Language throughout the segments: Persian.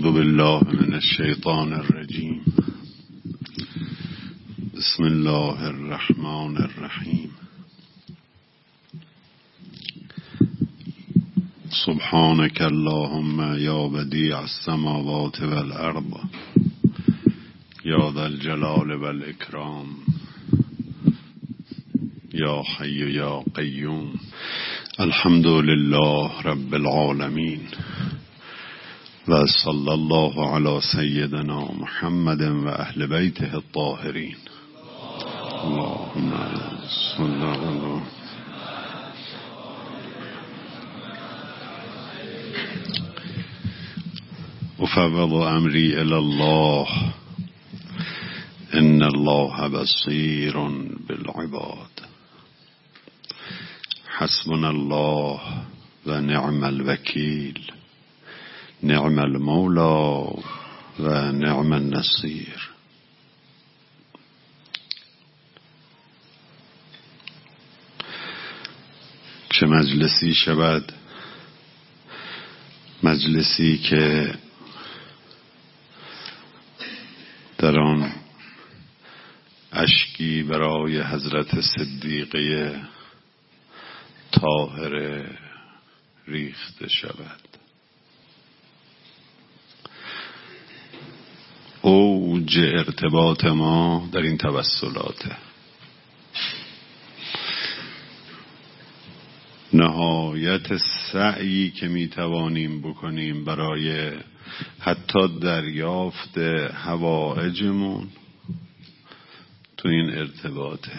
أعوذ بالله من الشيطان الرجيم. بسم الله الرحمن الرحيم. سبحانك اللهم يا بديع السماوات والأرض يا ذا الجلال والإكرام يا حي يا قيوم. الحمد لله رب العالمين وصلى الله على سيدنا محمد وأهل بيته الطاهرين. اللهم صل على أفوض أمري إلى الله إن الله بصير بالعباد. حسبنا الله ونعم الوكيل نعم المولى و نعم النصير. چه مجلسی شود، مجلسی که در آن اشکی برای حضرت صدیقه طاهره ریخته شود. اوج ارتباط ما در این توسلاته. نهایت سعی که میتوانیم بکنیم برای حتی دریافت حوائجمون تو این ارتباطه.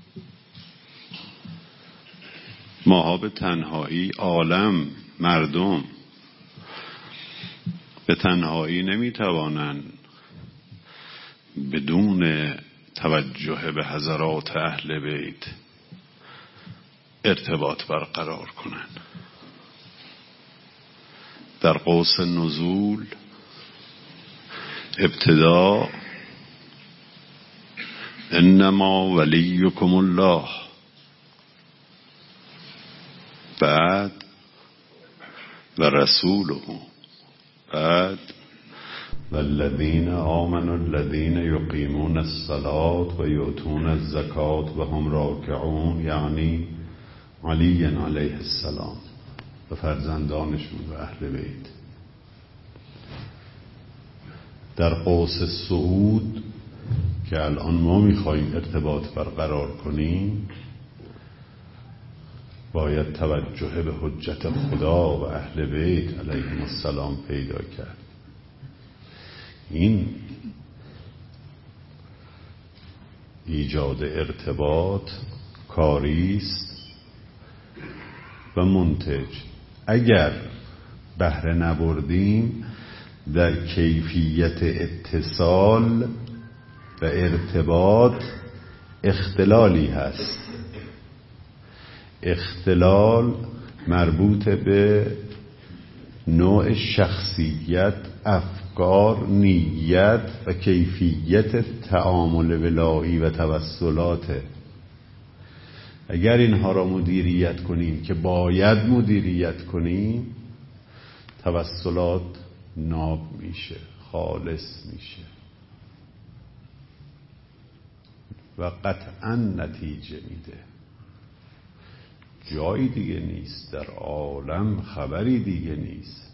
ماها به تنهایی، عالم، مردم به تنهایی نمیتوانند بدون توجه به حضرات اهل بیت ارتباط برقرار کنند. در قوس نزول ابتدا انما ولیکم الله، بعد و رسوله، بعد والذین آمنوا الذین یقیمون الصلاة و یؤتون الزکاة و هم راکعون، یعنی علی علیه السلام و فرزندانشون و اهل بیت. در قوس صعود که الان ما میخواییم ارتباط برقرار کنیم باید توجه به حجت خدا و اهل بیت علیهم السلام پیدا کرد. این ایجاد ارتباط کاریست و منتج. اگر بهره نبردیم در کیفیت اتصال و ارتباط اختلالی هست. اختلال مربوط به نوع شخصیت، افکار، نیت و کیفیت تعامل ولایی و توسلاته. اگر اینها را مدیریت کنیم که باید مدیریت کنیم، توسلات ناب میشه، خالص میشه و قطعا نتیجه میده. جایی دیگه نیست در عالم، خبری دیگه نیست.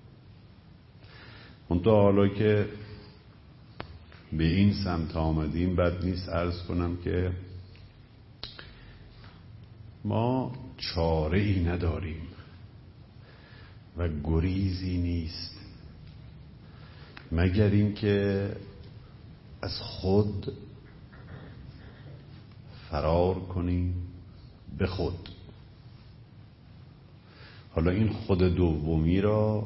منتها حالا که به این سمت آمدیم بد نیست عرض کنم که ما چاره ای نداریم و گریزی نیست مگر اینکه از خود فرار کنیم به خود. حالا این خود دومی را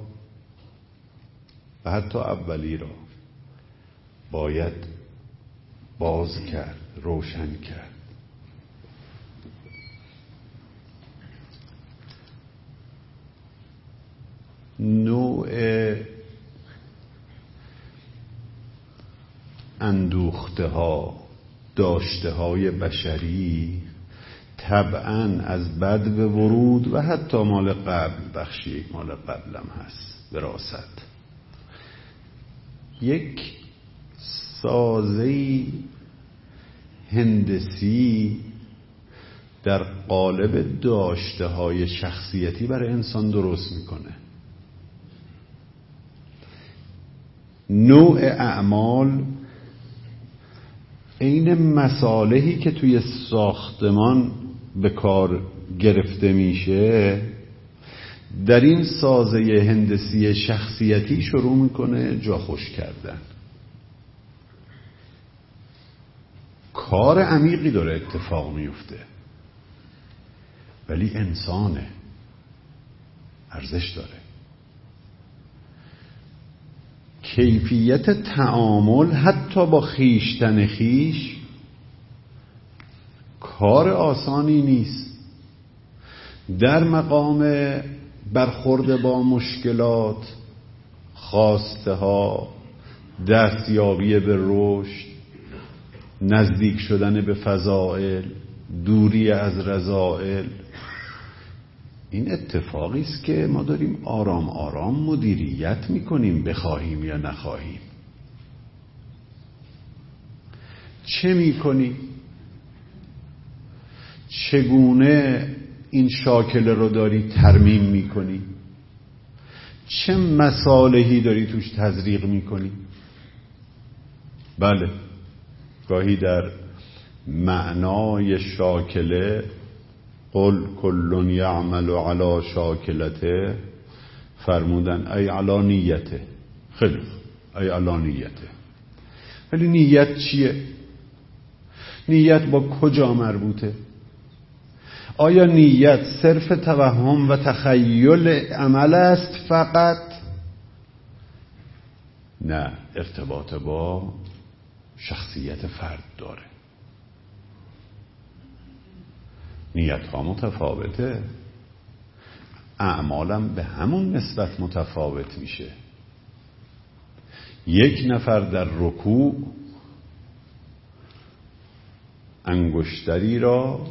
و حتی اولی را باید باز کرد، روشن کرد. نوع اندوخته ها، داشته های بشری طبعاً از بد به ورود و حتی مال قبل، بخشی مال قبلم هست، وراثت. یک سازه‌ای هندسی در قالب داشته‌های شخصیتی برای انسان درست میکنه. نوع اعمال عین مصالحی که توی ساختمان به کار گرفته میشه در این سازه هندسی شخصیتی شروع میکنه جا خوش کردن. کار عمیقی داره اتفاق میفته، ولی انسانه، ارزش داره. کیفیت تعامل حتی با خیشتن خیش کار آسانی نیست. در مقام برخورد با مشکلات، خواسته ها، دستیابی به رشد، نزدیک شدن به فضائل، دوری از رذائل، این اتفاقی است که ما داریم آرام آرام مدیریت میکنیم، بخواهیم یا نخواهیم. چه میکنی؟ چگونه این شاکله رو داری ترمیم میکنی؟ چه مصالحی داری توش تزریق میکنی؟ بله، گاهی در معنای شاکله قل کل یعمل علی شاکلته فرمودن ای علی نیته. خیلی ای علی نیته. ولی نیت چیه؟ نیت با کجا مربوطه؟ آیا نیت صرف توهم و تخیل عمل است فقط؟ نه، ارتباط با شخصیت فرد داره. نیت ها متفاوته، اعمالم به همون نسبت متفاوت میشه. یک نفر در رکوع انگشتری را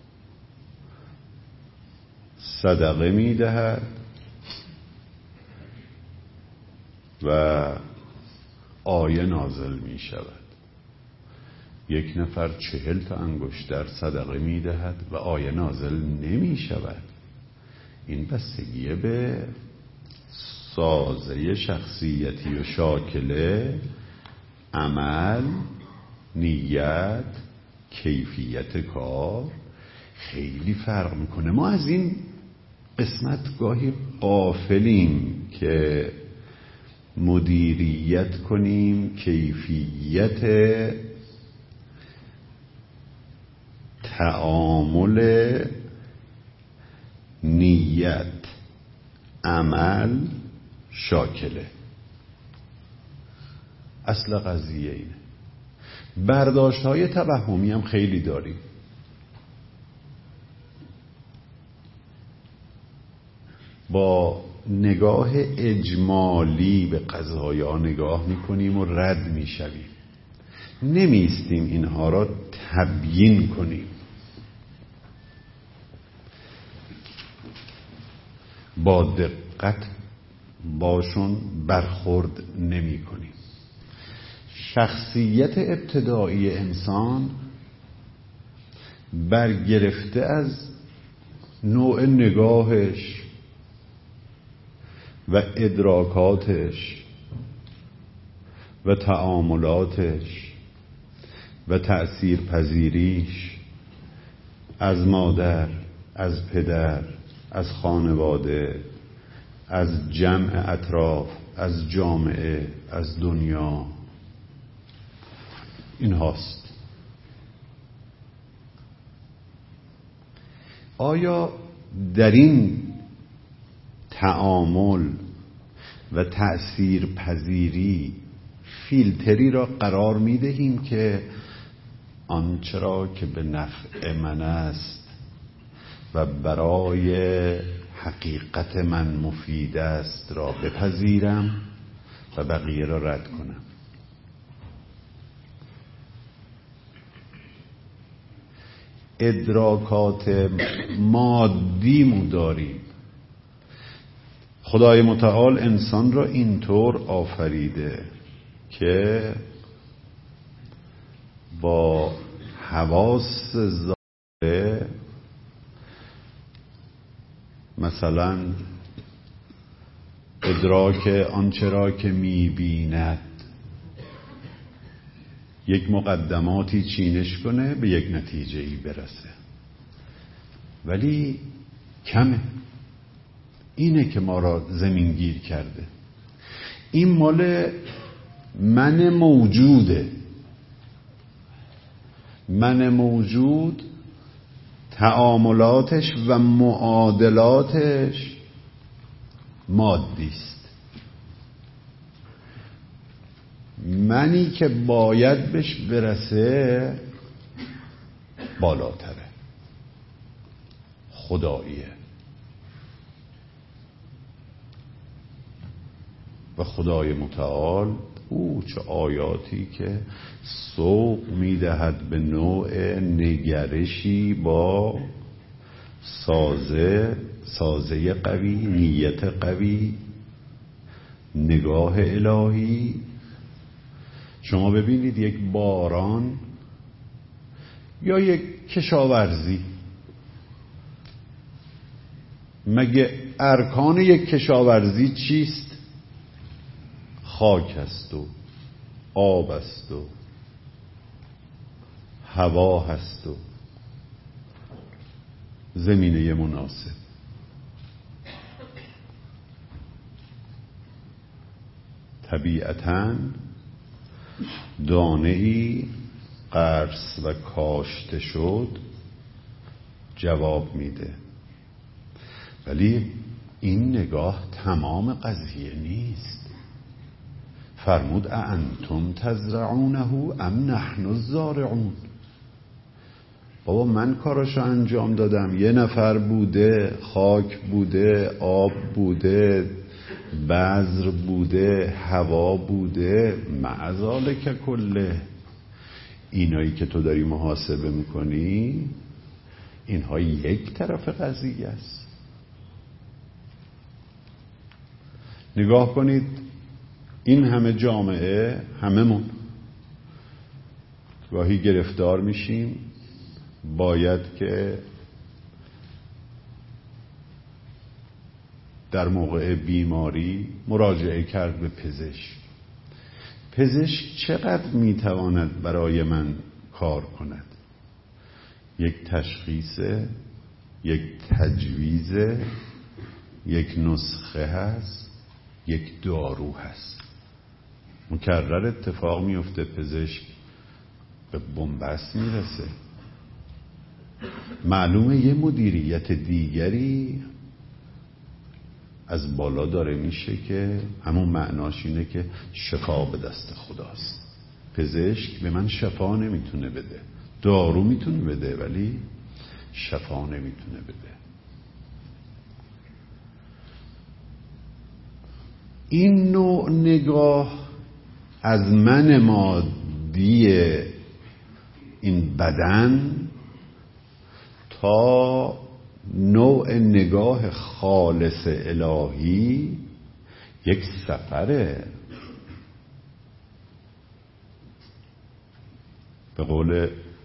صدقه میدهد و آیه نازل میشود. یک نفر 40 تا انگشتر صدقه میدهد و آیه نازل نمی شود. این بستگی به سازه شخصیتی و شاکله، عمل، نیت، کیفیت کار خیلی فرق میکنه. ما از این قسمت گاهی غافلیم که مدیریت کنیم کیفیت تعامل نیت، عمل، شاکله. اصل قضیه اینه. برداشت های توهمی هم خیلی داریم. با نگاه اجمالی به قضایا نگاه میکنیم و رد میشویم. نمیستیم اینها را تبیین کنیم. با دقت باشون برخورد نمی کنیم. شخصیت ابتدایی انسان برگرفته از نوع نگاهش و ادراکاتش و تعاملاتش و تأثیر پذیریش از مادر، از پدر، از خانواده، از جمع اطراف، از جامعه، از دنیا. این هاست. آیا در این تعامل و تأثیر پذیری فیلتری را قرار می دهیم که آنچه را که به نفع من است و برای حقیقت من مفید است را بپذیرم و بقیه را رد کنم؟ ادراکات مادی داریم. خدای متعال انسان را اینطور آفریده که با حواس ظاهره، مثلا ادراک آنچه را که می‌بیند، یک مقدماتی چینش کنه به یک نتیجه‌ای برسه، ولی کمه. اینه که ما را زمینگیر کرده. این مال من موجوده. من موجود تعاملاتش و معادلاتش مادی است. منی که باید بهش برسه بالاتره، خداییه. و خدای متعال او چه آیاتی که سوق میدهد به نوع نگرشی با سازه قوی، نیت قوی، نگاه الهی. شما ببینید یک باران یا یک کشاورزی، مگه ارکان یک کشاورزی چیست؟ خاک است و آب است و هوا هست و زمینه مناسب. طبیعتاً دانه‌ای غرس و کاشته شد جواب میده، ولی این نگاه تمام قضیه نیست. فرمود اانتم تزرعونه ام نحن الزارعون. بابا من کاراشو انجام دادم، یه نفر بوده، خاک بوده، آب بوده، بذر بوده، هوا بوده، معذالک کله. اینایی که تو داری محاسبه میکنی اینها یک طرف قضیه است. نگاه کنید این همه جامعه، هممون گاهی گرفتار میشیم، باید که در موقع بیماری مراجعه کرد به پزشک. پزشک چقدر میتواند برای من کار کند؟ یک تشخیص، یک تجویز، یک نسخه هست، یک دارو هست. مکرر اتفاق میفته پزشک به بنبست میرسه. معلومه یه مدیریت دیگری از بالا داره میشه که همون معناش اینه که شفا به دست خداست. پزشک به من شفا نمیتونه بده، دارو میتونه بده ولی شفا نمیتونه بده. این نوع نگاه از من مادی این بدن تا نوع نگاه خالص الهی یک سفره. به قول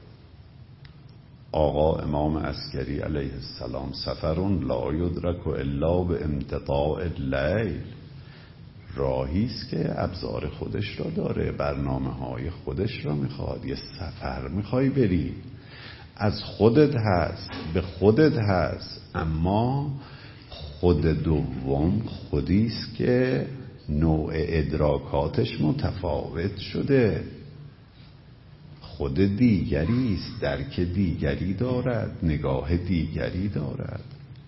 آقا امام عسکری علیه السلام سفر لا یدرک الا به امتطاع اللیل. راهی است که ابزار خودش را داره، برنامه‌های خودش را میخواد. یه سفر میخوای بری، از خودت هست، به خودت هست، اما خود دوم خودی است که نوع ادراکاتش متفاوت شده، خود دیگری است، درک دیگری دارد، نگاه دیگری دارد.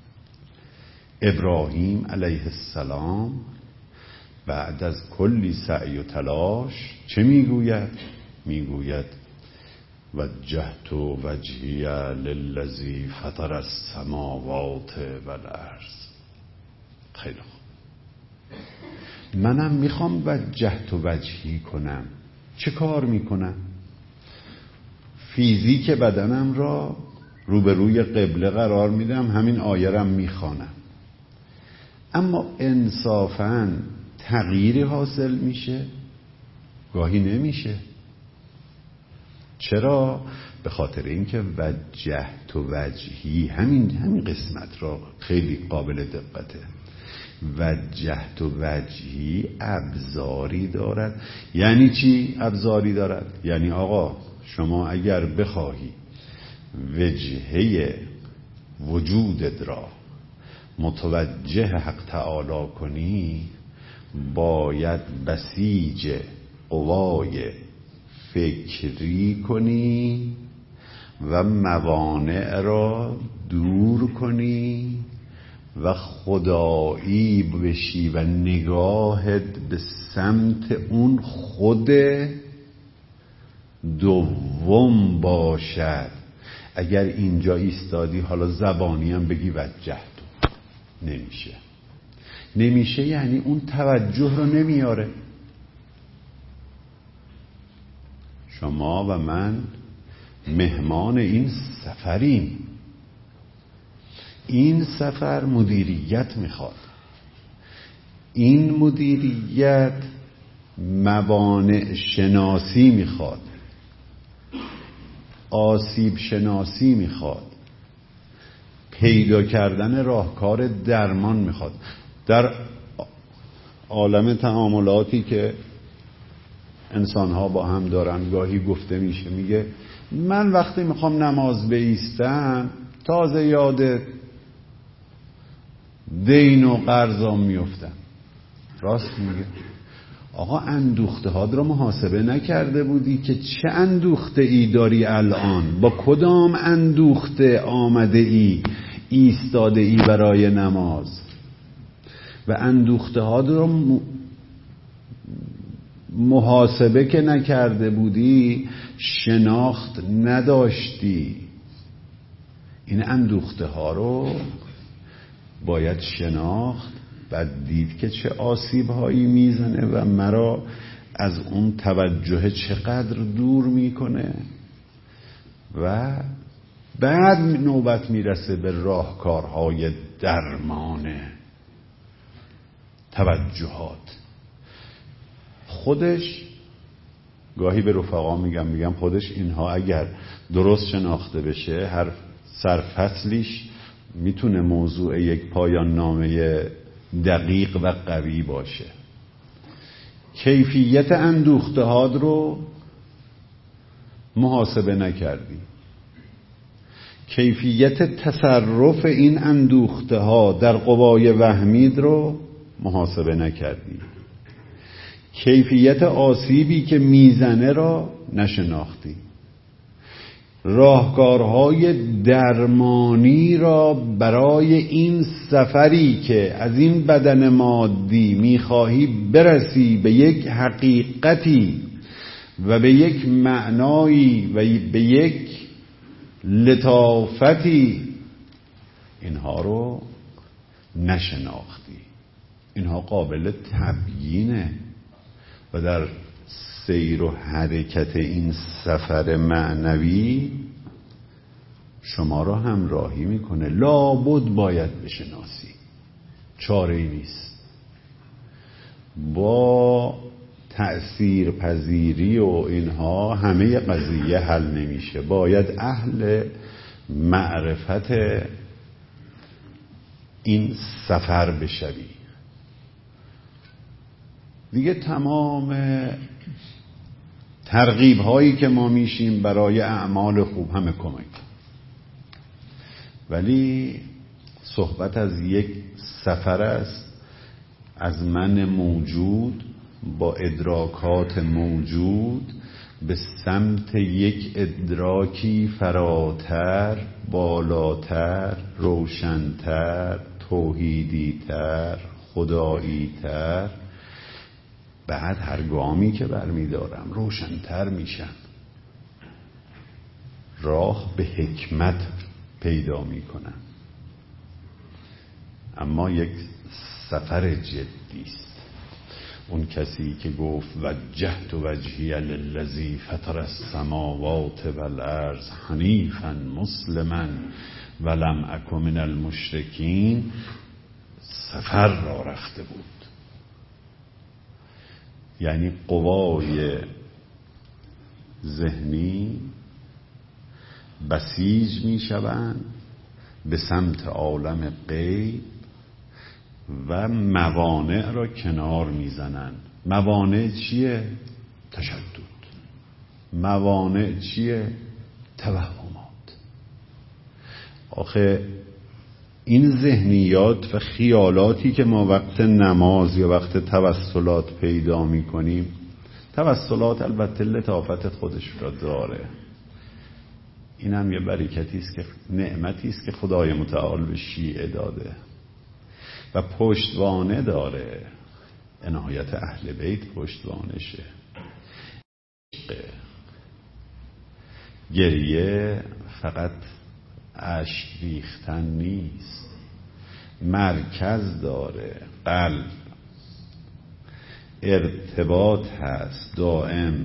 ابراهیم علیه السلام بعد از کلی سعی و تلاش چه میگوید؟ میگوید وجهت وجهی للذی فطر السماوات والارض. خیلی خوب، منم میخوام وجهت وجهی کنم. چه کار میکنم؟ فیزیک بدنم را روبروی قبله قرار میدم، همین آیه را میخوانم، اما انصافاً تغییری حاصل میشه؟ گاهی نمیشه. چرا؟ به خاطر اینکه وجهت و وجهی، همین قسمت را خیلی قابل دقته. وجهت و وجهی ابزاری دارد. یعنی چی ابزاری دارد؟ یعنی آقا شما اگر بخواهی وجهه وجودت را متوجه حق تعالی کنی، باید بسیج قوای فکری کنی و موانع را دور کنی و خدایی بشی و نگاهت به سمت اون خود دوم باشد. اگر اینجا ایستادی حالا زبانی هم بگی وجهتو، نمیشه یعنی اون توجه رو نمیاره. شما و من مهمان این سفریم. این سفر مدیریت میخواد. این مدیریت موانع شناسی میخواد، آسیب شناسی میخواد، پیدا کردن راهکار درمان میخواد. در عالم تعاملاتی که انسان‌ها با هم دارن گاهی گفته میگه من وقتی میخوام نماز بایستم تازه یاد دین و قرضام میفتم. راست میگه. آقا اندوخته هات رو محاسبه نکرده بودی که چه اندوخته ای داری الان؟ با کدام اندوخته آمده ای ایستاده ای برای نماز؟ و اندوخته هات رو محاسبه که نکرده بودی شناخت نداشتی. این اندوخته ها رو باید شناخت، بعد دید که چه آسیب هایی میزنه و مرا از اون توجه چقدر دور میکنه و بعد نوبت میرسه به راهکارهای درمان توجهات. خودش گاهی به رفقا میگم خودش اینها اگر درست شناخته بشه هر سرفصلیش میتونه موضوع یک پایان نامه دقیق و قوی باشه. کیفیت اندوخته‌هات رو محاسبه نکردی، کیفیت تصرف این اندوخته‌ها در قوای وهمید رو محاسبه نکردی، کیفیت آسیبی که میزنه را نشناختی، راهکارهای درمانی را برای این سفری که از این بدن مادی میخواهی برسی به یک حقیقتی و به یک معنایی و به یک لطافتی، اینها رو نشناختی. اینها قابل تبیینه و در سیر و حرکت این سفر معنوی شما را همراهی میکنه. لابد باید بشناسی، چاره ای نیست. با تأثیر پذیری و اینها همه قضیه حل نمیشه. باید اهل معرفت این سفر بشوی. دیگه تمام ترغیب هایی که ما میشیم برای اعمال خوب همه کمک، ولی صحبت از یک سفر است از من موجود با ادراکات موجود به سمت یک ادراکی فراتر، بالاتر، روشنتر، توحیدیتر، خداییتر. بعد هر گامی که برمیدارم روشنتر میشم، راه به حکمت پیدا میکنم. اما یک سفر جدی است. اون کسی که گفت وجهت وجهی للذی فطر السماوات والارض حنیفا مسلما ولم اک من المشرکین، سفر را رفته بود. یعنی قوای ذهنی بسیج می شوند به سمت عالم غیب و موانع را کنار می زنند. موانع چیه؟ تشدد. موانع چیه؟ توهمات. آخه این ذهنیات و خیالاتی که ما وقت نماز یا وقت توسلات پیدا می کنیم، توسلات البته لطافت خودش را داره، این هم یه برکتی است که نعمتی است که خدای متعال به شیعه داده و پشتوانه داره. عنایت اهل بیت پشتوانشه. گریه فقط اشک ریختن نیست، مرکز داره، قلب ارتباط هست دائم،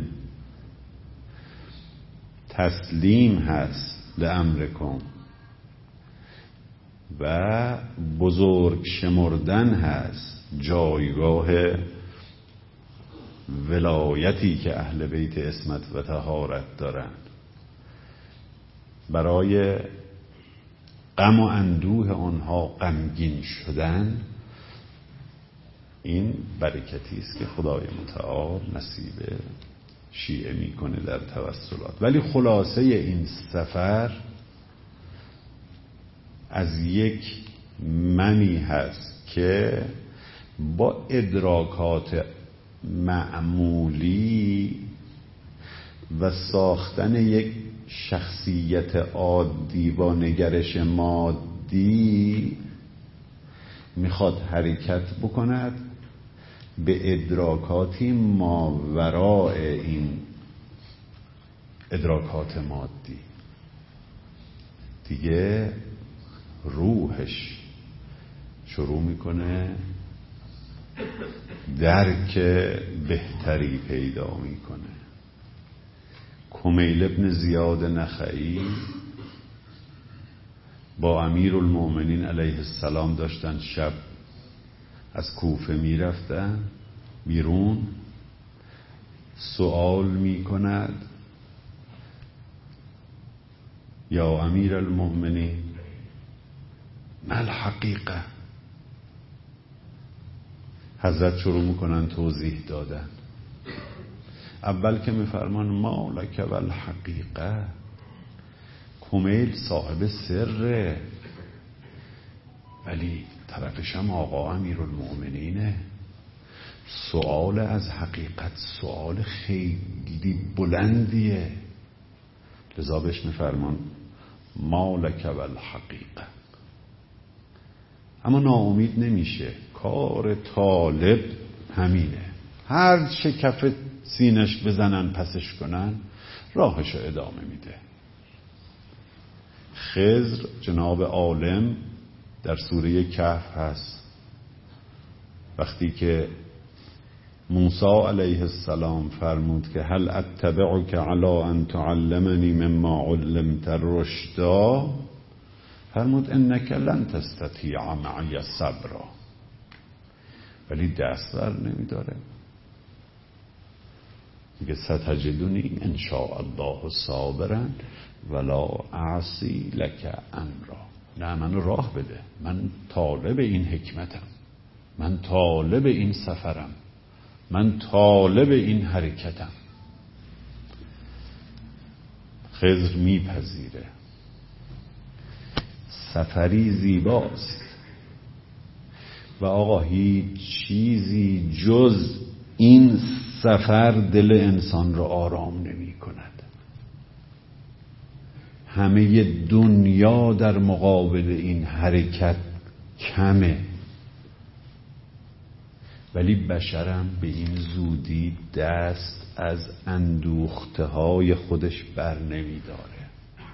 تسلیم هست لامرکم و بزرگ شمردن هست جایگاه ولایتی که اهل بیت عصمت و طهارت دارن. برای غم و اندوه آنها غمگین شدن، این برکتی است که خدای متعال نصیب شیعه میکنه در توسلات. ولی خلاصه این سفر از یک منی هست که با ادراکات معمولی و ساختن یک شخصیت عادی با نگرش مادی میخواد حرکت بکند به ادراکاتی ماوراء این ادراکات مادی. دیگه روحش شروع میکنه درک بهتری پیدا میکنه. کمیل ابن زیاد نخعی با امیرالمؤمنین علیه السلام داشتن شب از کوفه میرفتن بیرون، سوال میکند یا امیرالمؤمنین ما الحقیقه. حضرت شروع میکنن توضیح دادن. اول که میفرمان ما لک والحقیقه، کمیل صاحب سره، ولی طرفش هم آقا امیرالمؤمنینه. سوال از حقیقت سوال خیلی بلندیه، لذا بهش میفرمان ما لک والحقیقه. اما ناامید نمیشه. کار طالب همینه، هر چه کف سینش بزنن پسش کنن راهشو ادامه میده. خضر جناب عالم در سوره کهف هست، وقتی که موسی علیه السلام فرمود که هل اتبعک علی ان تعلمنی مما علمت رشدا، فرمود انک لن تستطیع معی صبرا، ولی دست بر نمیداره. میگه ستجدونی ان شاء الله صابرا ولا اعصی لک امرا. نه، من راه بده، من طالب این حکمتم، من طالب این سفرم، من طالب این حرکتم. خضر میپذیره. سفری زیباست و آقا هیچ چیزی جز این سفر دل انسان را آرام نمی کند. همه دنیا در مقابل این حرکت کمه، ولی بشرم به این زودی دست از اندوخته های خودش بر نمی داره.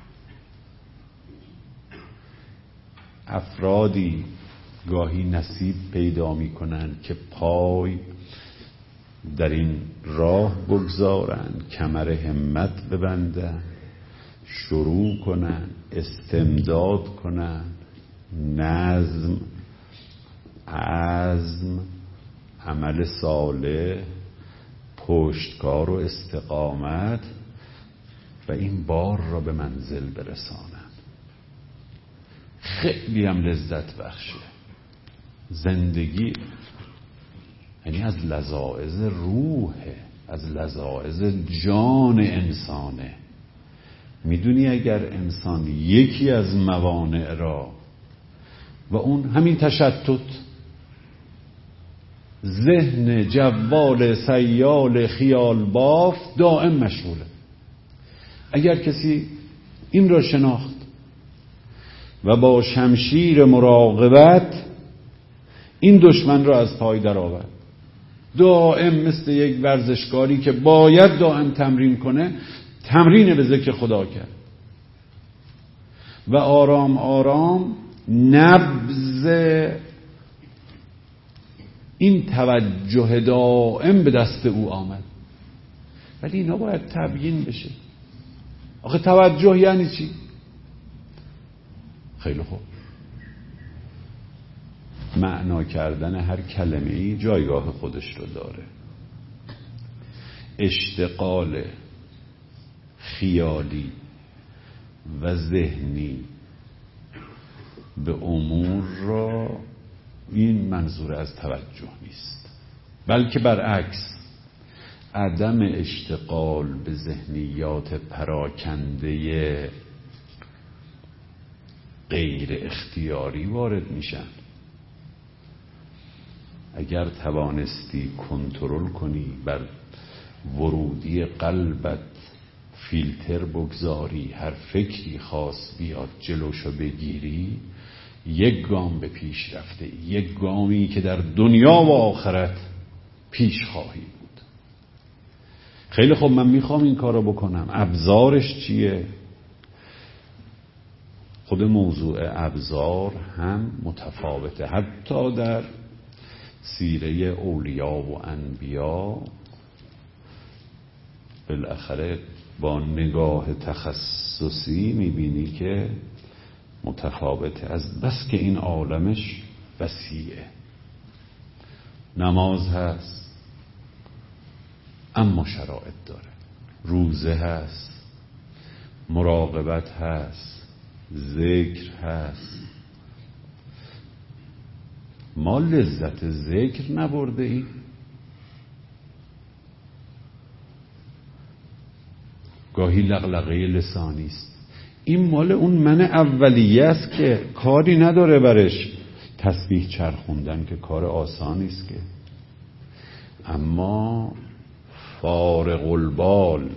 افرادی گاهی نصیب پیدا می کنند که پای در این راه بگذارن، کمر همت ببندن، شروع کنن، استمداد کنن، نظم، عزم، عمل صالح پشتکار و استقامت و این بار را به منزل برسانند. خیلی هم لذت بخشه. زندگی یعنی از لذاذ روحه، از لذاذ جان انسانه. میدونی اگر انسان یکی از موانع را و اون همین تشتت، ذهن جوال سیال خیال باف دائم مشغوله، اگر کسی این را شناخت و با شمشیر مراقبت این دشمن را از پای درآورد، دائم مثل یک ورزشکاری که باید دائم تمرین کنه، تمرین به ذکر خدا کرد و آرام آرام نبض این توجه دائم به دست او آمد. ولی اینا باید تبیین بشه. آخه توجه یعنی چی؟ خیلی خوب، معنا کردن هر کلمه‌ای جایگاه خودش رو داره. اشتغال خیالی و ذهنی به امور را این منظور از توجه نیست، بلکه برعکس، عدم اشتغال به ذهنیات پراکنده غیر اختیاری وارد میشن. اگر توانستی کنترل کنی، بر ورودی قلبت فیلتر بگذاری، هر فکری خاص بیاد جلوشو بگیری، یک گام به پیش رفته، یک گامی که در دنیا و آخرت پیش خواهی بود. خیلی خب، من میخوام این کارو بکنم، ابزارش چیه؟ خود موضوع ابزار هم متفاوته. حتی در سیره اولیاء و انبیا بالاخره با نگاه تخصصی میبینی که متفاوته، از بس که این عالمش وسیعه. نماز هست اما شرایط داره، روزه هست، مراقبت هست، ذکر هست. ما لذت ذکر نبرده ایم. گاهی لغلقه لسانی است. این مال اون من اولیه است که کاری نداره برش. تسبیح چرخوندن که کار آسانی است که، اما فارغ البال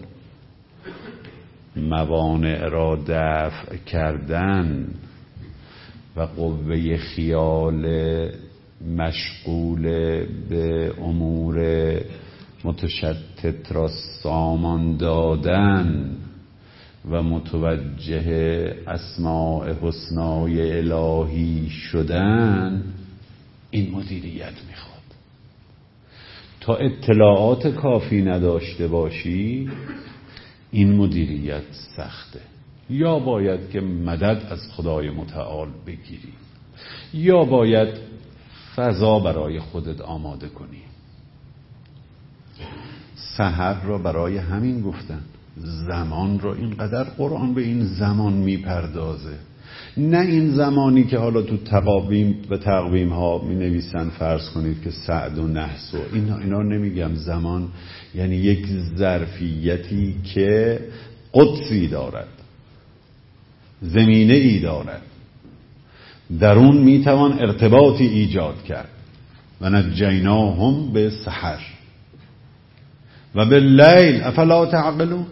موانع را دفع کردن و قوه خیال مشغول به امور متشتت را سامان دادن و متوجه اسماء حسنای الهی شدن، این مدیریت میخواد. تا اطلاعات کافی نداشته باشی این مدیریت سخته. یا باید که مدد از خدای متعال بگیری، یا باید فضا برای خودت آماده کنی. سحر را برای همین گفتن، زمان را اینقدر قرآن به این زمان میپردازه، نه این زمانی که حالا تو تقاویم و تقویم ها می نویسن، فرض کنید که سعد و نحس و اینا نمیگم. زمان یعنی یک ظرفیتی که قدسی دارد، زمینه ای دارد، در اون میتوان ارتباطی ایجاد کرد. و نجیناهم به سحر و باللیل افلا تعقلون.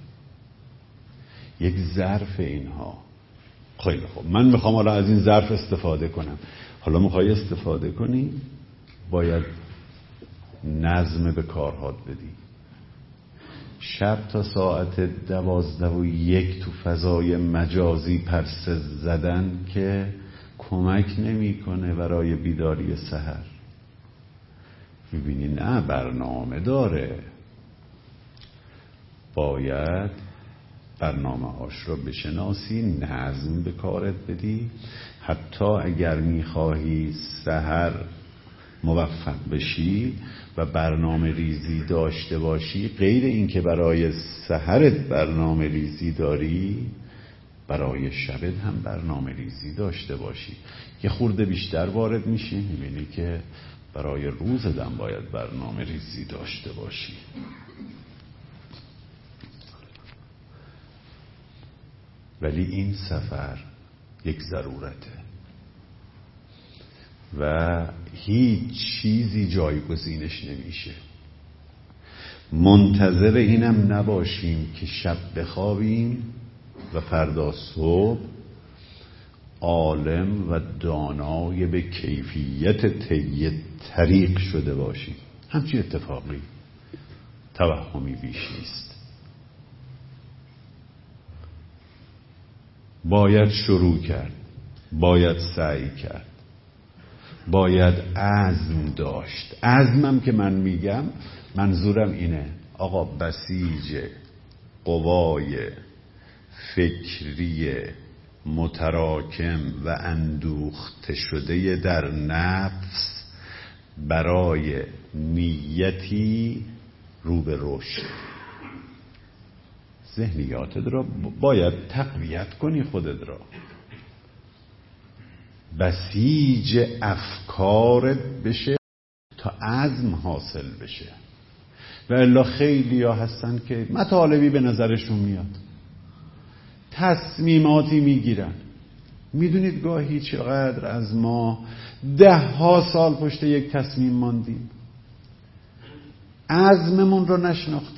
یک ظرف اینها. خیلی خوب، من میخوام حالا از این ظرف استفاده کنم. حالا میخوای استفاده کنی، باید نظم به کارهات بدی. شب تا ساعت 12:01 تو فضای مجازی پرسه زدن که کمک نمیکنه برای بیداری سحر. میبینی نه، برنامه داره. باید برنامه هاش رو بشناسی، نظم به کارت بدی. حتی اگر میخواهی سحر موفق بشی و برنامه ریزی داشته باشی، غیر این که برای سحرت برنامه ریزی داری، برای شبت هم برنامه ریزی داشته باشی. یه خورده بیشتر وارد میشی، میبینی که برای روزت هم باید برنامه ریزی داشته باشی. ولی این سفر یک ضرورته و هیچ چیزی جایگزینش نمیشه. منتظر اینم نباشیم که شب بخوابیم و فردا صبح عالم و دانای به کیفیت طی طریق شده باشیم. همچین اتفاقی توهمی بیش نیست. باید شروع کرد، باید سعی کرد، باید عزم داشت. عزمم که من میگم منظورم اینه آقا بسیج قوای فکری متراکم و اندوخته شده در نفس برای نیتی رو به رشد. ذهنیاتت را باید تقویت کنی، خودت را بسیج افکارت بشه تا عزم حاصل بشه. و الا خیلی ها هستن که مطالبی به نظرشون میاد، تصمیماتی میگیرن. میدونید گاهی چقدر از ما 10 سال پشت یک تصمیم ماندیم، عزممون رو نشناختیم،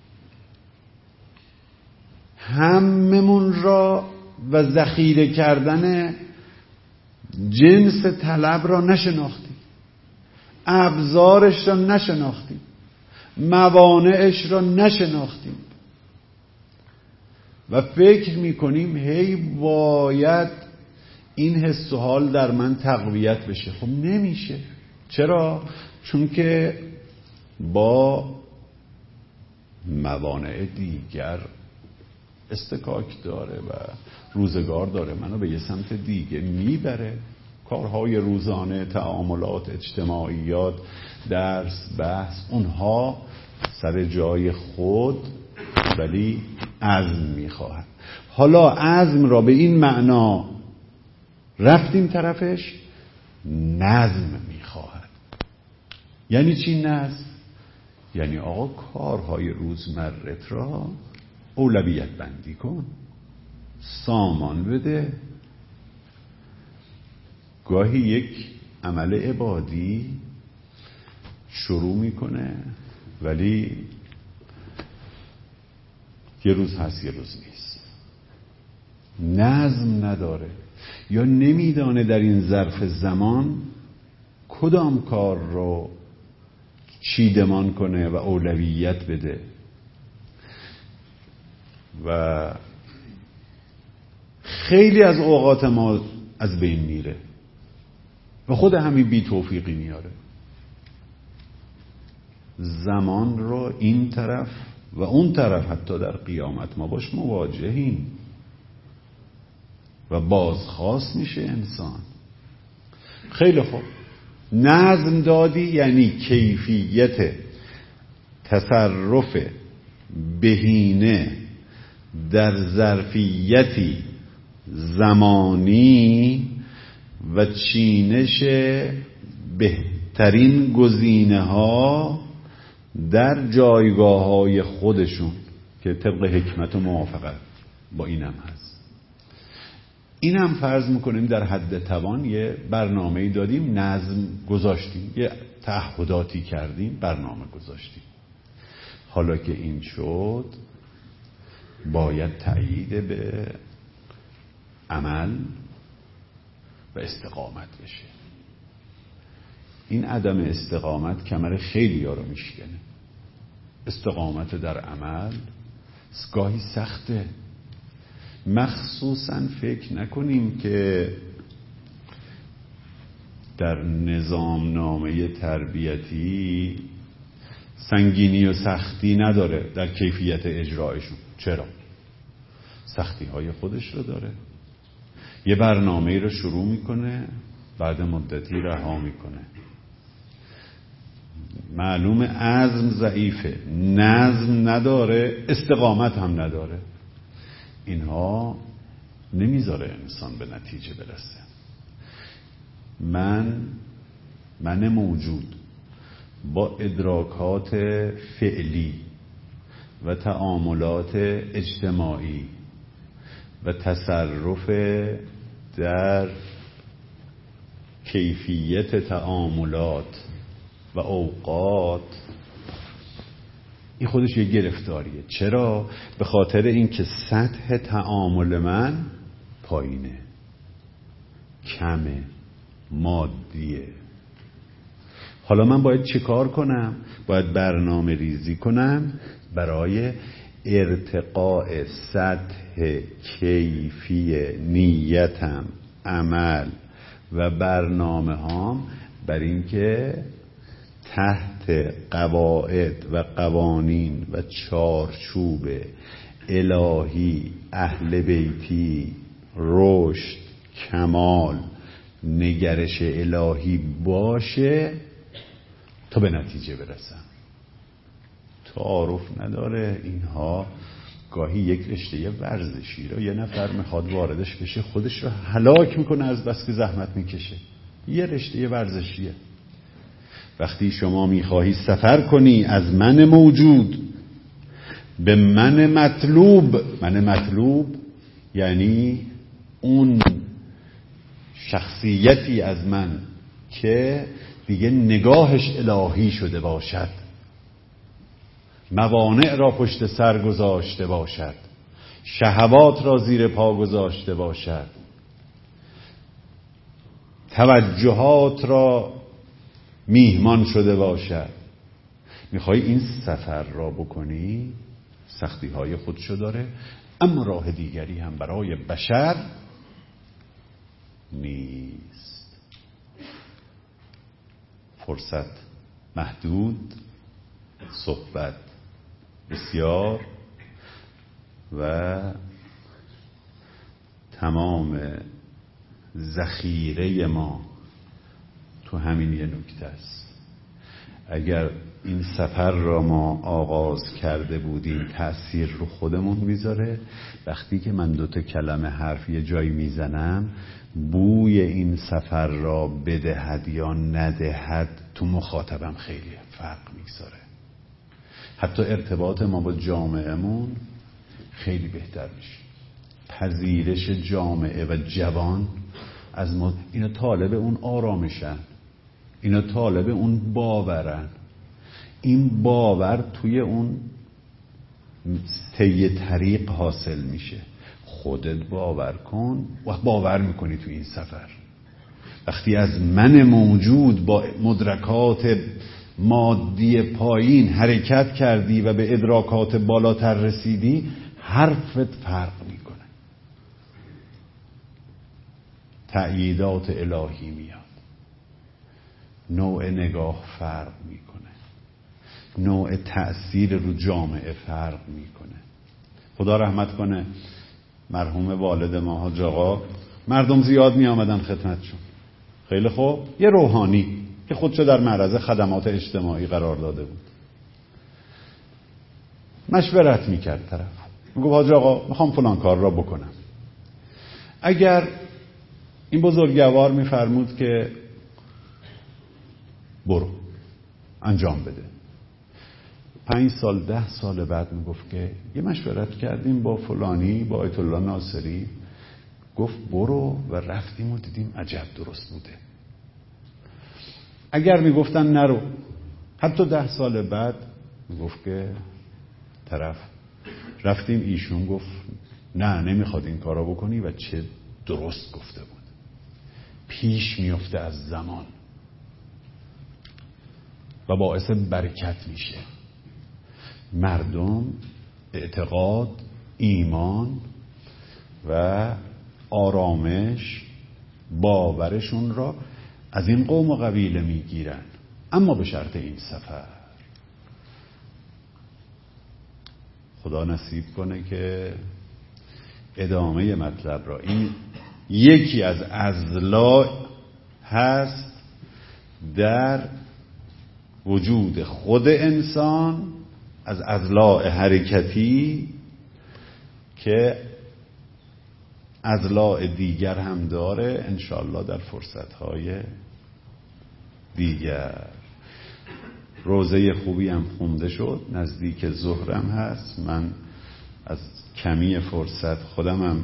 هممون را و ذخیره کردن جنس طلب را نشناختیم، ابزارش را نشناختیم، موانعش را نشناختیم و فکر میکنیم هی باید این حس و حال در من تقویت بشه. خب نمیشه. چرا؟ چون که با موانع دیگر استکاک داره و روزگار داره منو به یه سمت دیگه میبره. کارهای روزانه، تعاملات، اجتماعیات، درس، بحث، اونها سر جای خود، ولی عزم میخواهد. حالا عزم را به این معنا رفتیم طرفش، نظم میخواهد. یعنی چی نظم؟ یعنی آقا کارهای روزمرت را اولویت بندی کن، سامان بده. گاهی یک عمل عبادی شروع میکنه ولی یه روز هست یه روز نیست، نظم نداره یا نمیدانه در این ظرف زمان کدام کار رو چیدمان کنه و اولویت بده و خیلی از اوقات ما از بین میره و خود همین بی توفیقی میاره. زمان رو این طرف و اون طرف حتی در قیامت ما باش مواجهیم و بازخواست میشه انسان. خیلی خوب، نظم دادی یعنی کیفیت تصرف بهینه در ظرفیتی زمانی و چینش بهترین گزینه‌ها در جایگاه‌های خودشون که طبق حکمت و موافقت با اینم هست. اینم فرض میکنیم در حد توان یه برنامه‌ای دادیم، نظم گذاشتیم، یه تعهداتی کردیم، برنامه گذاشتیم. حالا که این شد باید تأیید به عمل و استقامت بشه. این عدم استقامت کمر خیلی ها رو میشکنه. استقامت در عمل گاهی سخته. مخصوصا فکر نکنیم که در نظامنامه تربیتی سنگینی و سختی نداره در کیفیت اجرایشون. چرا؟ سختی های خودش رو داره. یه برنامه رو شروع میکنه، بعد مدتی رها میکنه. معلوم عزم ضعیفه، نظم نداره، استقامت هم نداره. اینها نمیذاره انسان به نتیجه برسه. من موجود با ادراکات فعلی و تعاملات اجتماعی و تصرف در کیفیت تعاملات و اوقات، این خودش یه گرفتاریه. چرا؟ به خاطر اینکه سطح تعامل من پایینه، کمه، مادیه. حالا من باید چه کار کنم؟ باید برنامه ریزی کنم برای ارتقاء سطح کیفی نیتم، عمل و برنامه هام، بر اینکه تحت قواعد و قوانین و چارچوب الهی، اهل بیتی، رشد، کمال، نگرش الهی باشه تا به نتیجه برسم. تعارف نداره. اینها گاهی یک رشته ورزشی رو یه نفر میخواد واردش بشه، خودش رو هلاک میکنه از بس که زحمت میکشه. یه رشته ورزشیه. وقتی شما میخواهی سفر کنی از من موجود به من مطلوب یعنی اون شخصیتی از من که دیگه نگاهش الهی شده باشد، موانع را پشت سر گذاشته باشد، شهوات را زیر پا گذاشته باشد، توجهات را میهمان شده باشد. میخوای این سفر را بکنی، سختی های خودشو داره، اما راه دیگری هم برای بشر نیست. فرصت محدود، صحبت بسیار و تمام ذخیره ما تو همین یه نکته است. اگر این سفر را ما آغاز کرده بودیم تأثیر رو خودمون میذاره. وقتی که من 2 کلمه حرف یه جایی میزنم، بوی این سفر را بدهد یا ندهد تو مخاطبم خیلی فرق میگذاره. حتی ارتباط ما با جامعهمون خیلی بهتر میشه. پذیرش جامعه و جوان از ما، اینا طالب اون آرامشن، اینا طالب اون باورن. این باور توی اون طی طریق حاصل میشه. خودت باور کن و باور میکنی توی این سفر. وقتی از من موجود با مدرکات مادی پایین حرکت کردی و به ادراکات بالاتر رسیدی، حرفت فرق میکنه، تأییدات الهی میاد، نوع نگاه فرق میکنه، نوع تأثیر رو جامعه فرق میکنه. خدا رحمت کنه مرحوم والد ما حاج آقا، مردم زیاد می آمدن خدمتشون. خیلی خوب، یه روحانی که خودشو در معرض خدمات اجتماعی قرار داده بود، مشورت میکرد. طرف میگفت حاج آقا میخوام فلان کار را بکنم. اگر این بزرگوار میفرمود که برو انجام بده، 5 سال 10 سال بعد میگفت که یه مشورت کردیم با فلانی، با آیت الله ناصری، گفت برو، و رفتیم و دیدیم عجب درست بوده. اگر میگفتن نرو، حتی 10 سال بعد میگفت که طرف رفتیم، ایشون گفت نه نمیخواد این کارا بکنی و چه درست گفته بود. پیش میفته از زمان و باعث برکت میشه. مردم اعتقاد، ایمان و آرامش، باورشون را از این قوم و قبیله میگیرن، اما به شرط این سفر. خدا نصیب کنه که ادامه مطلب را، این یکی از اضلاع هست در وجود خود انسان از اضلاع حرکتی که اضلاع دیگر هم داره، انشاءالله در فرصتهای دیگر. روزه خوبی هم خونده شد، نزدیک ظهرم هست. من از کمی فرصت خودمم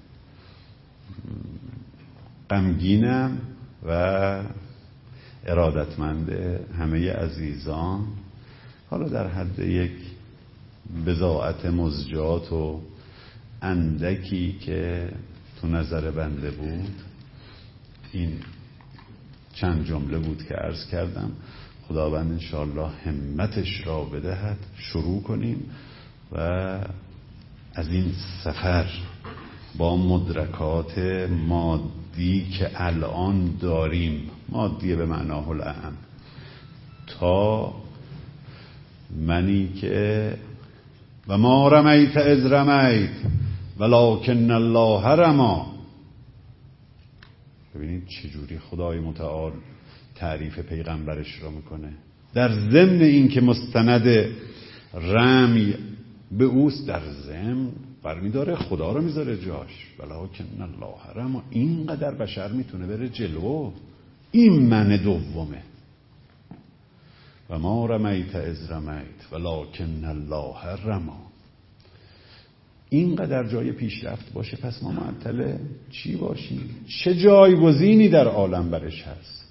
غمگینم و ارادتمند همه عزیزان. حالا در حد یک بضاعت مزجات و اندکی که تو نظر بنده بود، این چند جمله بود که عرض کردم. خداوند انشاءالله همتش را بدهد. شروع کنیم و از این سفر با مدرکات مادی که الان داریم، مادی به معناه الاعم، تا منی که و ما رمیت اذ رمیت ولکن الله رمی. ببینید چجوری خدای متعال تعریف پیغمبرش را میکنه، در ضمن این که مستند رمی به اوست، در ضمن برمیداره خدا رو میذاره جاش. ولکن الله رمی. اینقدر بشر میتونه بره جلو، این من دومه. و ما رمیت اذ رمیت ولکن الله رمی. اینقدر جای پیشرفت باشه، پس ما معطل چی باشیم؟ چه جایگزینی در عالم برش هست؟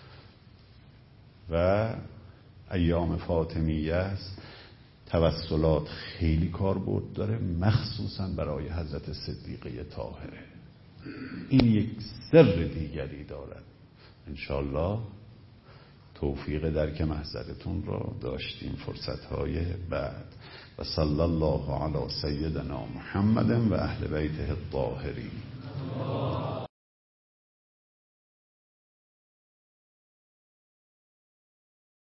و ایام فاطمیه است، توسلات خیلی کاربرد داره، مخصوصا برای حضرت صدیقه طاهره. این یک سر دیگری دارد. انشالله توفیق درک محضرتون را داشتیم فرصتهای بعد. و صلی الله علی سیدنا محمد و اهل بیته الطاهرین.